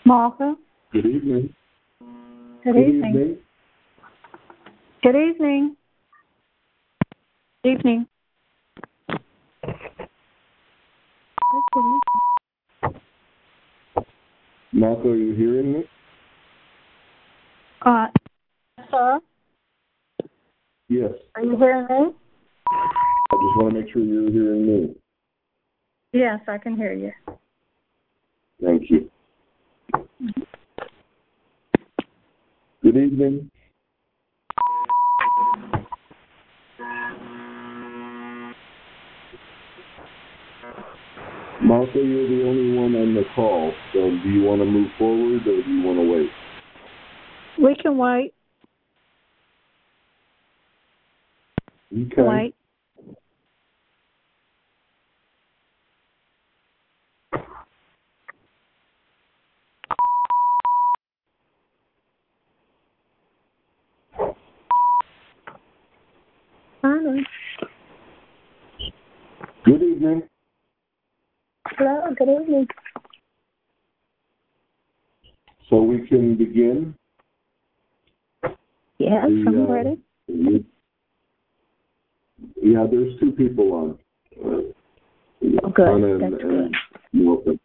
Martha? Good evening. Good evening. Good evening. Evening. Martha, are you hearing me? Sir? Yes. Are you hearing me? I just want to make sure you're hearing me. Yes, I can hear you. Thank you. Good evening. Martha, you're the only one on the call, so do you want to move forward or do you want to wait? We can wait. Okay. Wait. Good evening. Hello, good evening. So we can begin? Yes, I'm ready. Yeah, there's two people on. Good, Anna that's and good. Milton.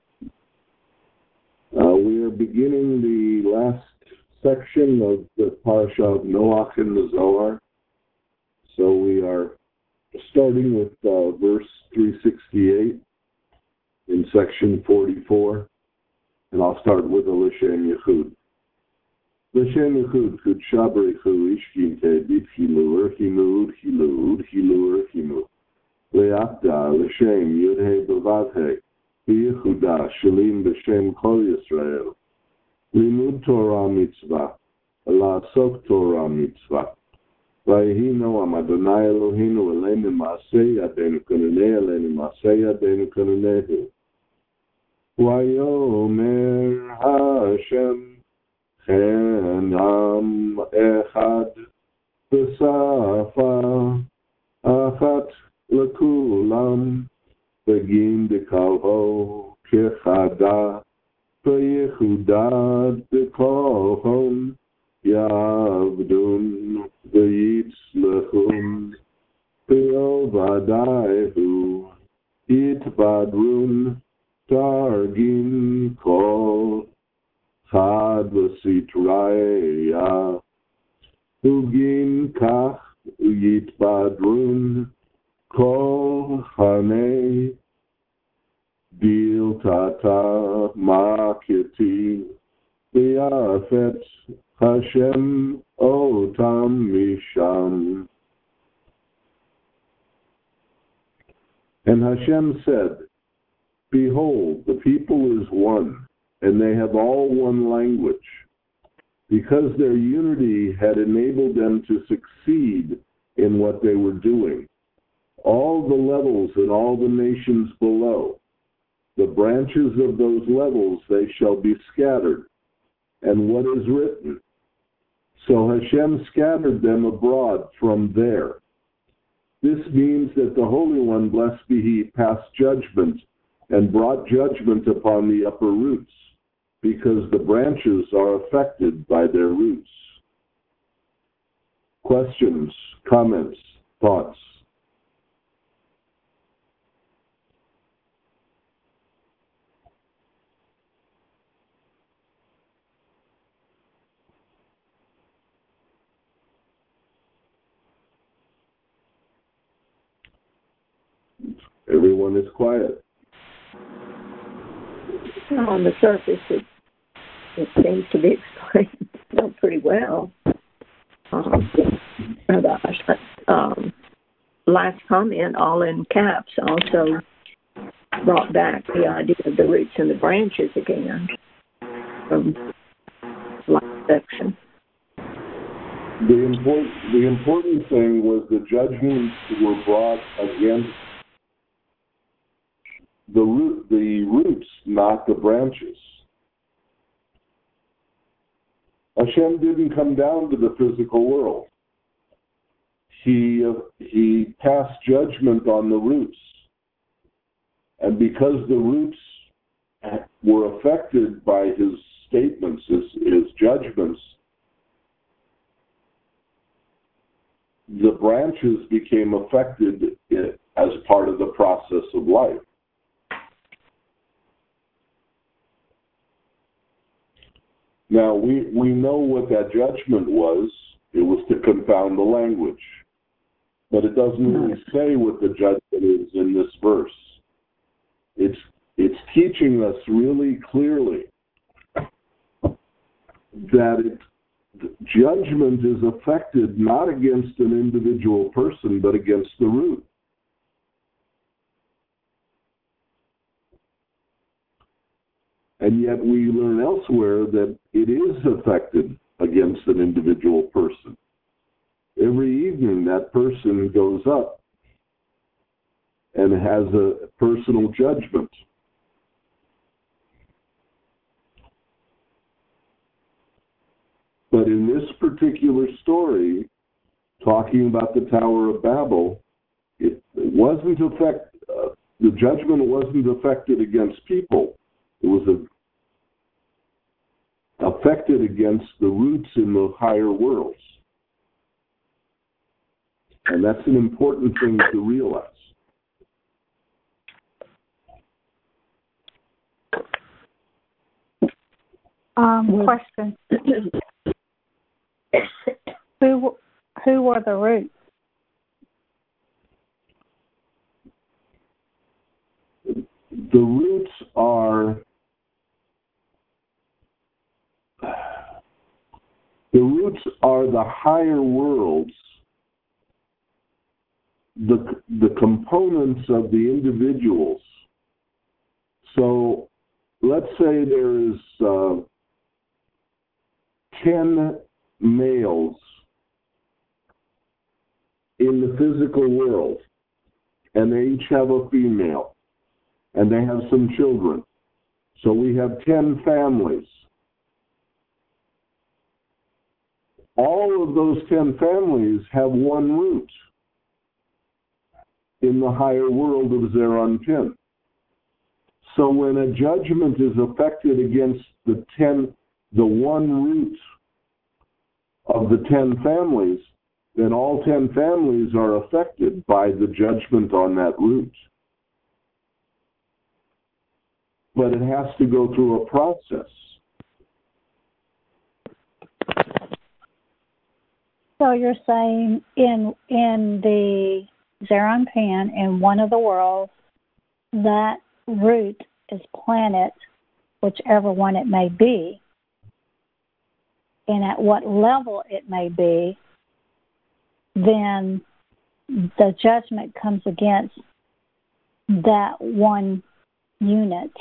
We are beginning the last section of the Parasha of Noach in the Zohar. So we are starting with verse 368 in section 44. And I'll start with a L'Shem Yechud. L'Shem Yechud, Kud Shabrichu, Ishkinte, Bitchilu, Urchimu, Urchilu, Urchilu, Urchimu. Le'akda, L'Shem, Yudhe, Bavadhe, Yehuda, Shalim, B'Shem, Kol Yisrael. Limud Torah Mitzvah, La'asok Torah Mitzvah. Vayhi Noam, Adonai Eloheinu, Elenu Ma'aseh Yadeinu Kununei, Elenu Ma'aseh Yadeinu Kununehu. Vayomer Hashem, Chen Am Echad, B'Safa, Achat L'Kulam, Begin D'Kalho, Kechada, V'Yechudad D'Kolhom, Yavdun, V'Yitzlechum, V'Ovadaihu, Yitvadrun, Targin Kol, Chad V'Sitraya, Ugin Kach, Yitvadrun, Kol Hanei, Dil Tata Makiti, V'Yafet Hashem Otam Misham. And Hashem said, Behold, the people is one, and they have all one language, because their unity had enabled them to succeed in what they were doing. All the levels and all the nations below, the branches of those levels, they shall be scattered. And what is written? So Hashem scattered them abroad from there. This means that the Holy One, blessed be He, passed judgment and brought judgment upon the upper roots, because the branches are affected by their roots. Questions, comments, thoughts? Everyone is quiet. On the surface, it seems to be explained pretty well. Last comment, all in caps, also brought back the idea of the roots and the branches again from last section. The important thing was the judgments were brought against the roots, not the branches. Hashem didn't come down to the physical world. He passed judgment on the roots. And because the roots were affected by his statements, his judgments, the branches became affected as part of the process of life. Now, we know what that judgment was. It was to confound the language. But it doesn't really say what the judgment is in this verse. It's teaching us really clearly that judgment is affected not against an individual person, but against the root. And yet we learn elsewhere that it is affected against an individual person. Every evening that person goes up and has a personal judgment. But in this particular story, talking about the Tower of Babel, it wasn't the judgment wasn't affected against people. It was affected against the roots in the higher worlds. And that's an important thing to realize. Question. Who were the roots? The roots are the higher worlds, the components of the individuals. So let's say there is 10 males in the physical world, and they each have a female, and they have some children. So we have 10 families. All of those 10 families have one root in the higher world of Zeranpin. So when a judgment is affected against the one root of the 10 families, then all 10 families are affected by the judgment on that root. But it has to go through a process. So you're saying in the Zeranpin, in one of the worlds, that root is planted, whichever one it may be, and at what level it may be, then the judgment comes against that one unit.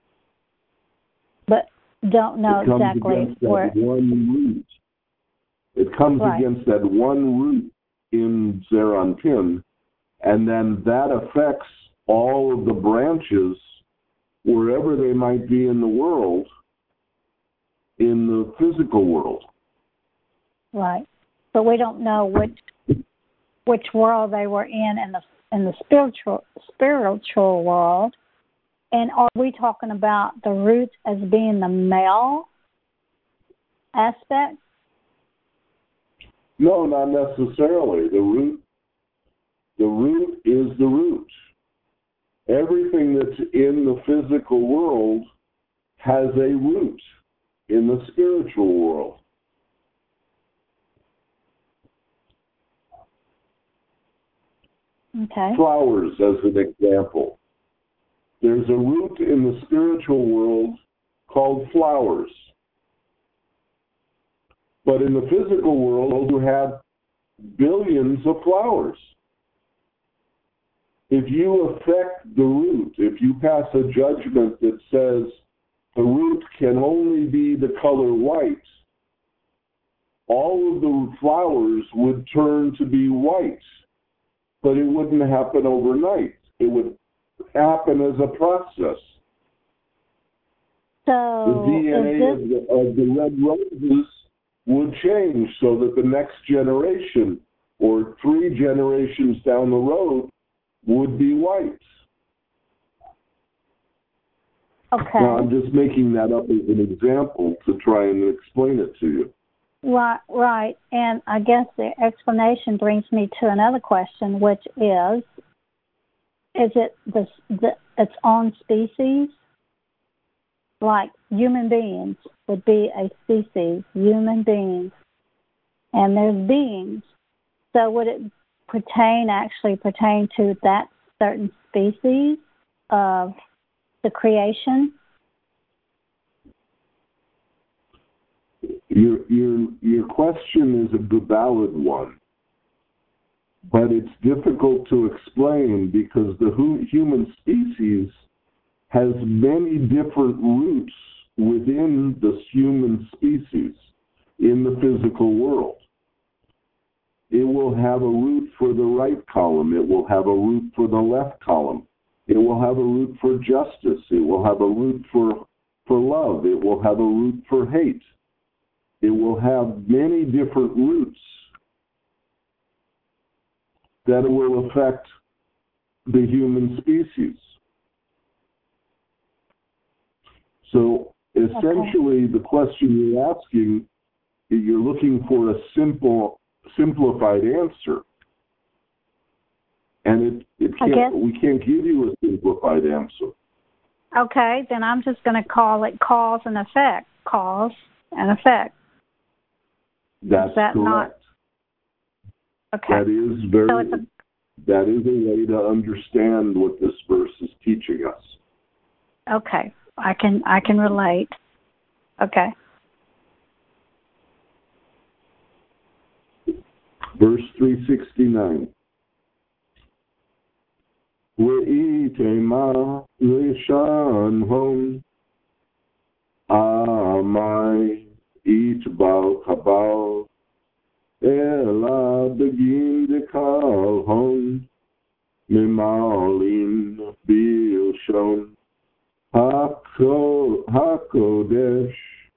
But don't know exactly where. One root. It comes against that one root in Zeranpin, and then that affects all of the branches wherever they might be in the world, in the physical world. Right. But we don't know which world they were in the spiritual world. And are we talking about the roots as being the male aspect? No, not necessarily. The root is the root. Everything that's in the physical world has a root in the spiritual world. Okay. Flowers, as an example. There's a root in the spiritual world called flowers. But in the physical world, you have billions of flowers. If you affect the root, if you pass a judgment that says the root can only be the color white, all of the flowers would turn to be white, but it wouldn't happen overnight. It would happen as a process. So the DNA of the red roses would change so that the next generation or 3 generations down the road would be white. Okay. Now, I'm just making that up as an example to try and explain it to you. Right. And I guess the explanation brings me to another question, which is it its own species? Like human beings would be a species, human beings, and there's beings. So would it actually pertain to that certain species of the creation? Your question is a valid one, but it's difficult to explain because the human species has many different roots within the human species in the physical world. It will have a root for the right column. It will have a root for the left column. It will have a root for justice. It will have a root for love. It will have a root for hate. It will have many different roots that will affect the human species. So essentially, the question you're asking, you're looking for a simplified answer. And we can't give you a simplified answer. Okay, then I'm just going to call it cause and effect. Cause and effect. That's correct. Not? Okay. That is a way to understand what this verse is teaching us. Okay. I can relate. Okay. Verse 369. Ve'itema lishanhom amai itbal kabal ela begin dekalhom mimalin bilshon hakodesh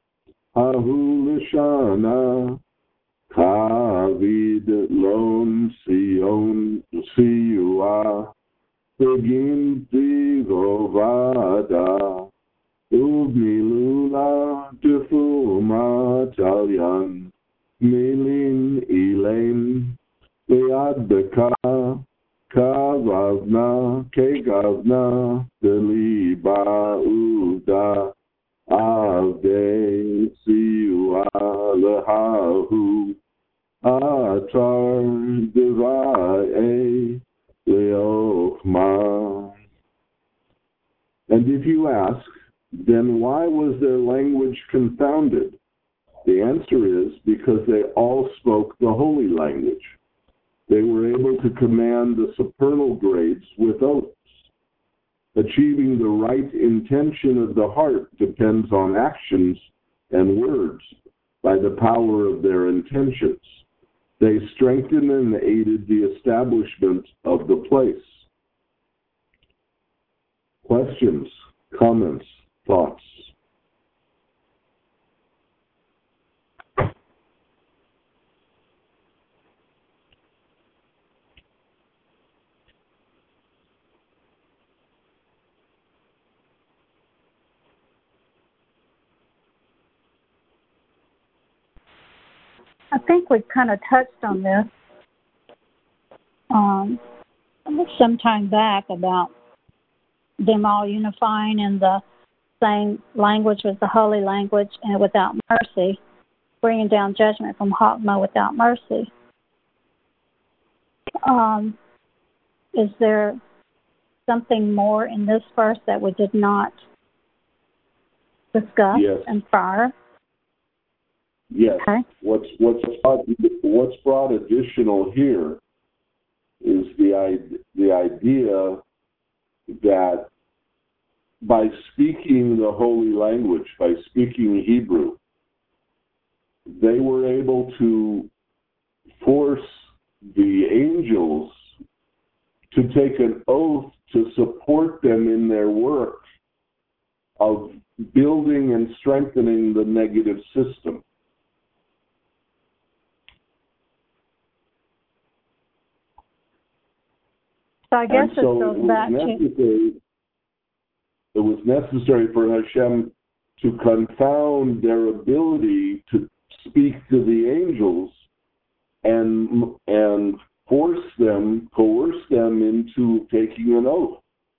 ahulishana kavid lon sion siua begin tigovada ubnilula defuma talyan milin ilaim beadbeka kavavna kegavna deliba uda ave siua lehahu atar devae leochma. And if you ask, then why was their language confounded? The answer is because they all spoke the holy language. They were able to command the supernal grades with oaths. Achieving the right intention of the heart depends on actions and words by the power of their intentions. They strengthened and aided the establishment of the place. Questions, comments, thoughts? I think we've kind of touched on this some time back about them all unifying in the same language was the holy language and without mercy, bringing down judgment from Chokmah without mercy. Is there something more in this verse that we did not discuss in prior? Yes. Okay. What's brought additional here is the idea that by speaking the holy language, by speaking Hebrew, they were able to force the angels to take an oath to support them in their work of building and strengthening the negative system. So I guess this goes back to... it was necessary for Hashem to confound their ability to speak to the angels and coerce them into taking an oath.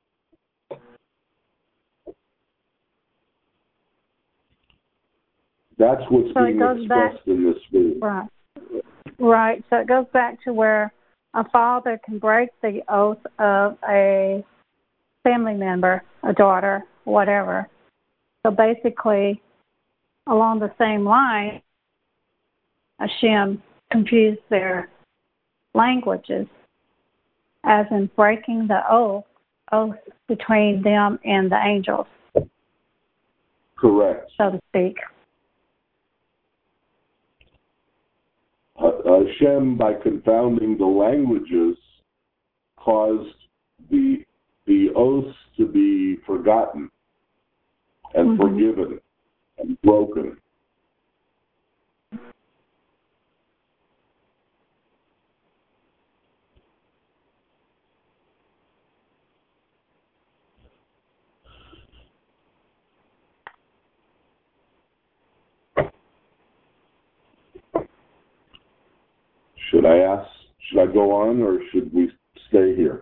That's what's being expressed in this video. Right. Right. So it goes back to where a father can break the oath of a family member, a daughter, whatever. So basically, along the same line, Hashem confused their languages, as in breaking the oath between them and the angels. Correct. So to speak. Hashem, by confounding the languages, caused the oaths to be forgotten and forgiven and broken. Should I go on, or should we stay here?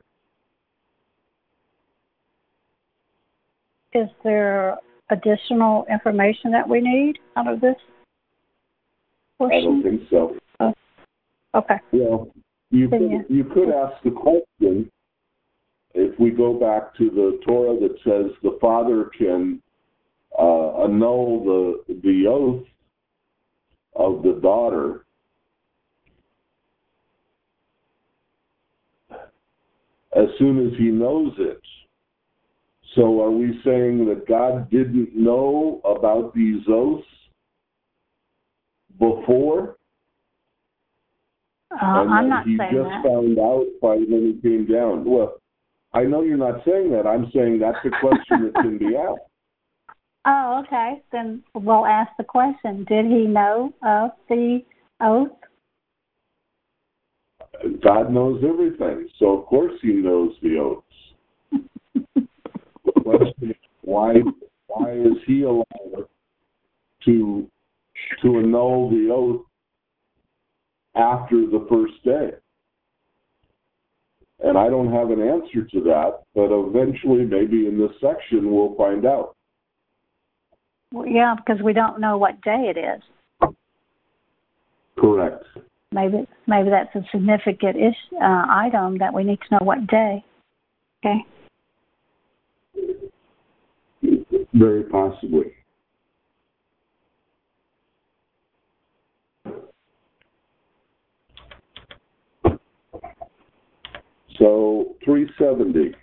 Is there additional information that we need out of this portion? I don't think so. Oh, okay. Well, you could ask the question, if we go back to the Torah that says the father can annul the oath of the daughter, as soon as he knows it. So are we saying that God didn't know about these oaths before? I'm not saying that. He just found out when he came down. Well, I know you're not saying that. I'm saying that's a question that can be asked. Oh, okay. Then we'll ask the question. Did he know of the oath? God knows everything, so of course he knows the oaths. The question is, why is he allowed to annul the oath after the first day? And I don't have an answer to that, but eventually, maybe in this section, we'll find out. Well, yeah, because we don't know what day it is. Correct. Maybe that's a significant item that we need to know what day. Okay. Very possibly. So 370.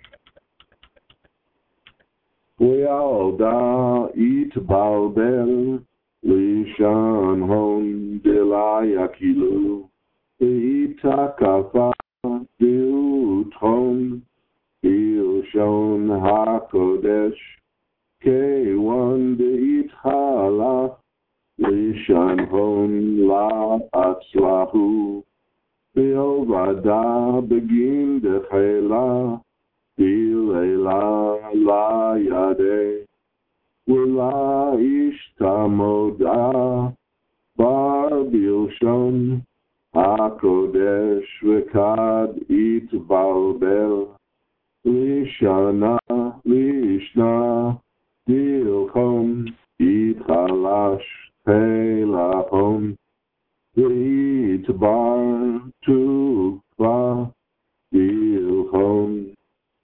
We'alda itbalbel lishan hon delayakilu itakafa diutron ilshon hakodesh kewan deithala lishan hon la atzlahu bilvada begin dechela bilela la yade Wula ishtamoda bar bilshon hakodesh v'kad itbalbel lishana dilchom itchalash pelahom v'itbar tukva dilchom.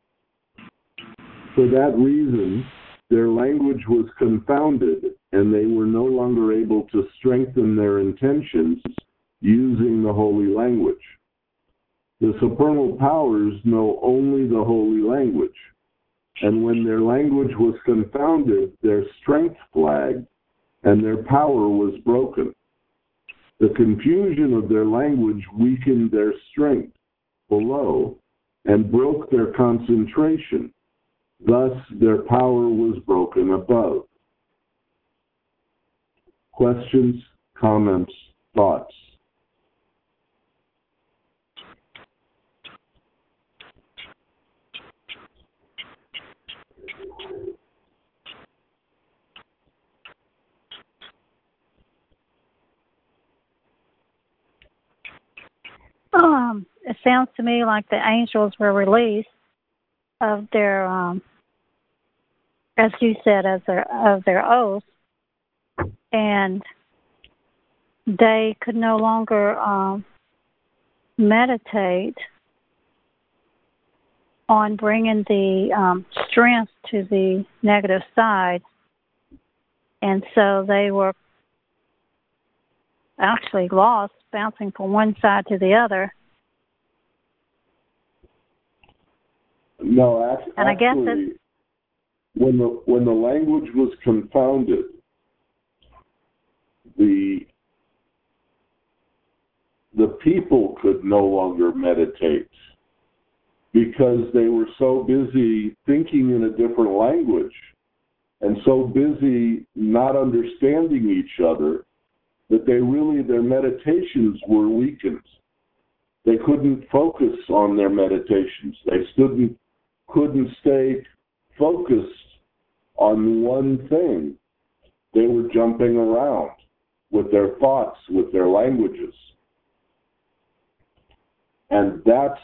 For that reason, their language was confounded, and they were no longer able to strengthen their intentions using the holy language. The supernal powers know only the holy language, and when their language was confounded, their strength flagged, and their power was broken. The confusion of their language weakened their strength below and broke their concentration. Thus, their power was broken above. Questions, comments, thoughts? sounds to me like the angels were released of their, as you said, of their oath, and they could no longer meditate on bringing the strength to the negative side, and so they were actually lost, bouncing from one side to the other. No, and I guess actually, when the language was confounded, the people could no longer meditate because they were so busy thinking in a different language and so busy not understanding each other that their meditations were weakened. They couldn't focus on their meditations. They couldn't stay focused on one thing. They were jumping around with their thoughts, with their languages. And that's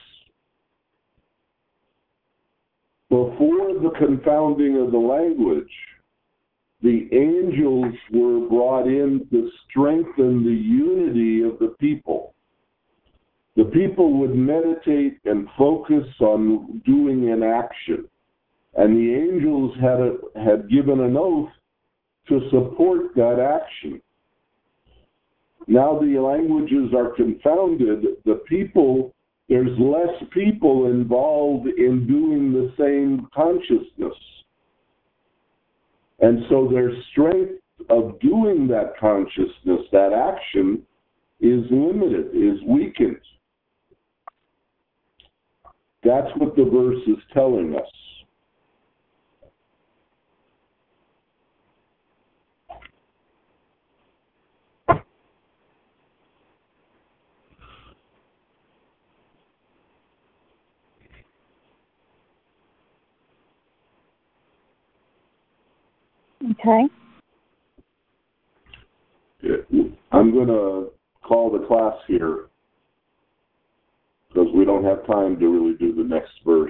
before the confounding of the language. The angels were brought in to strengthen the unity of the people. The people would meditate and focus on doing an action. And the angels had given an oath to support that action. Now the languages are confounded. There's less people involved in doing the same consciousness. And so their strength of doing that consciousness, that action, is limited, is weakened. That's what the verse is telling us. Okay. I'm going to call the class here because we don't have time to really do the next verse.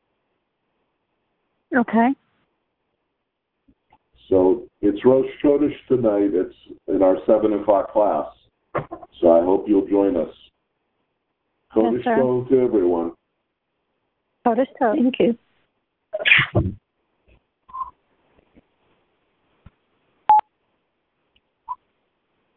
Okay. So it's Rosh Chodesh tonight. It's in our 7 o'clock class. So I hope you'll join us. Chodesh Tov to everyone. Chodesh Tov. Thank you.